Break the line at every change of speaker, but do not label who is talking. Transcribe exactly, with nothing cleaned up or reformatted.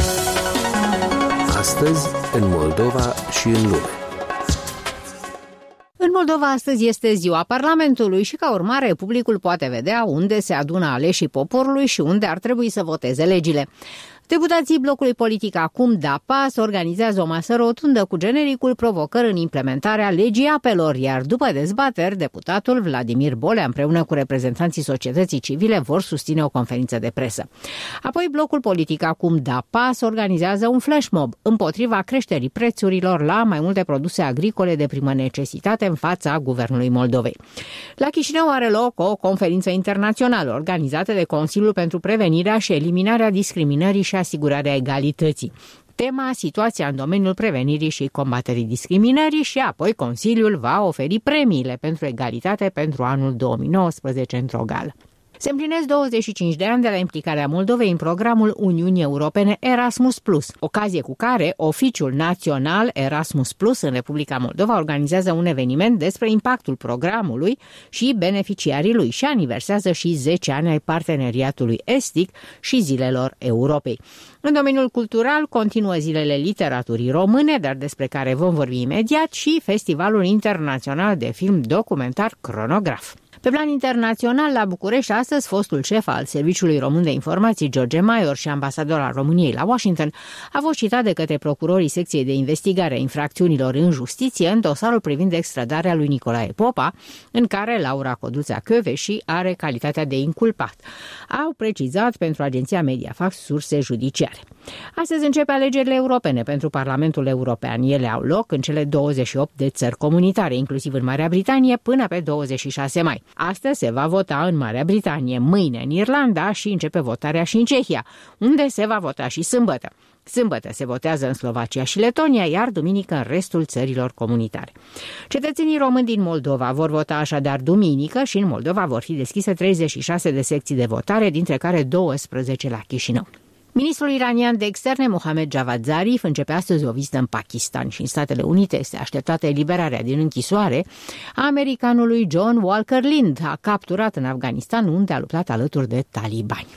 Astăzi, în Moldova și în lume.
În Moldova astăzi este ziua Parlamentului și, ca urmare, publicul poate vedea unde se adună aleșii poporului și unde ar trebui să voteze legile. Deputații blocului politic Acum D A P A organizează o masă rotundă cu genericul Provocări în implementarea legii apelor, iar după dezbateri, deputatul Vladimir Bolea împreună cu reprezentanții societății civile vor susține o conferință de presă. Apoi blocul politic Acum D A P A organizează un flash mob împotriva creșterii prețurilor la mai multe produse agricole de primă necesitate în fața guvernului Moldovei. La Chișinău are loc o conferință internațională organizată de Consiliul pentru Prevenirea și Eliminarea Discriminării și asigurarea egalității. Tema, situația în domeniul prevenirii și combaterii discriminării, și apoi Consiliul va oferi premiile pentru egalitate pentru anul două mii nouăsprezece într-o gală. Se împlinesc douăzeci și cinci de ani de la implicarea Moldovei în programul Uniunii Europene Erasmus plus, ocazie cu care Oficiul Național Erasmus plus în Republica Moldova organizează un eveniment despre impactul programului și beneficiarii lui și aniversează și zece ani ai parteneriatului estic și zilelor Europei. În domeniul cultural continuă zilele literaturii române, dar despre care vom vorbi imediat, și Festivalul Internațional de Film Documentar Cronograf. Pe plan internațional, la București, astăzi, fostul șef al Serviciului Român de Informații, George Maior, și ambasador al României la Washington, a fost citat de către procurorii secției de investigare a infracțiunilor în justiție în dosarul privind extradarea lui Nicolae Popa, în care Laura Codruța Kövesi are calitatea de inculpat. Au precizat pentru agenția Mediafax surse judiciare. Astăzi începe alegerile europene pentru Parlamentul European. Ele au loc în cele douăzeci și opt de țări comunitare, inclusiv în Marea Britanie, până pe douăzeci și șase mai. Astăzi se va vota în Marea Britanie, mâine în Irlanda și începe votarea și în Cehia, unde se va vota și sâmbătă. Sâmbătă se votează în Slovacia și Letonia, iar duminică în restul țărilor comunitare. Cetățenii români din Moldova vor vota așadar duminică și în Moldova vor fi deschise treizeci și șase de secții de votare, dintre care douăsprezece la Chișinău. Ministrul iranian de externe, Mohammad Javad Zarif, începe astăzi o vizită în Pakistan și în Statele Unite. Este așteptată eliberarea din închisoare a americanului John Walker Lind, a capturat în Afganistan, unde a luptat alături de talibani.